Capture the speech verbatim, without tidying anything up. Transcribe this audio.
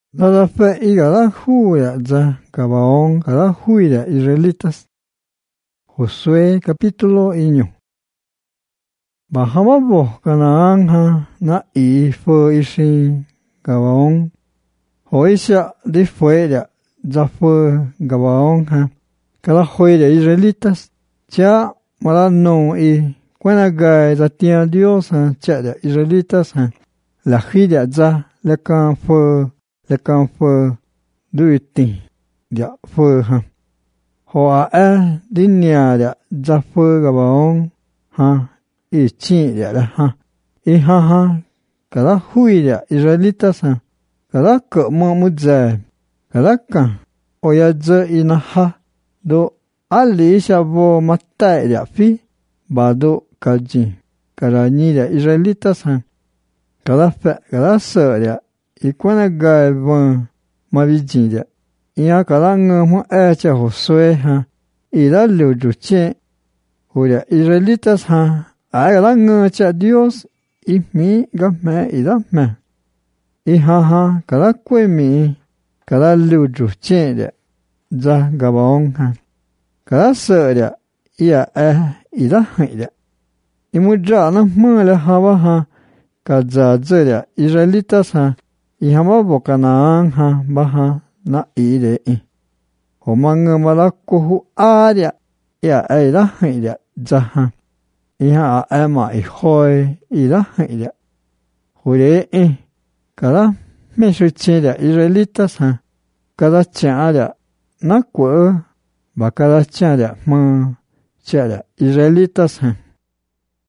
Nada fe y gala juya za Gabaón gala juya israelitas. Josué capítulo iño. Bajaba bo Canaán ha na i fue isin Gabaón. Hoisha di fuera za fue Gabaón ha gala juya israelitas. Cha malano i cuana gai za tia Dios ha cha de israelitas ha la jida za la can fue le can fue duiti dia fue ha hoa a dinia dia za fue Gabaón ha i chi dia ha i ha ha kada hui dia israelitas ha kada ko mo mudza kada ka oya za ina ha do ali shabo matai dia fi bado kaji kada ni dia israelitas ha kada fa kada sa dia i cuana gai bon ma vigindia ia kalanga mo echa Josué ha i la lu ju che huria israelitas ha a kalanga cha Dios i mi ga me i da me i ha ha kala kwe mi kala lu ju che de za Gabaón ha kala sa de ia e i da hai de i mu ja na mo le ha wa ha ka za ze de israelitas ha i hama bo Canaán ha baha na i de i. Ho manga malako hu aria ia e la hai de zaha. I ha a ema i hoi i la hai de. Ho de i kala me su che de israelitas ha kala cha de na kwe ba kala cha de ma cha de israelitas ha.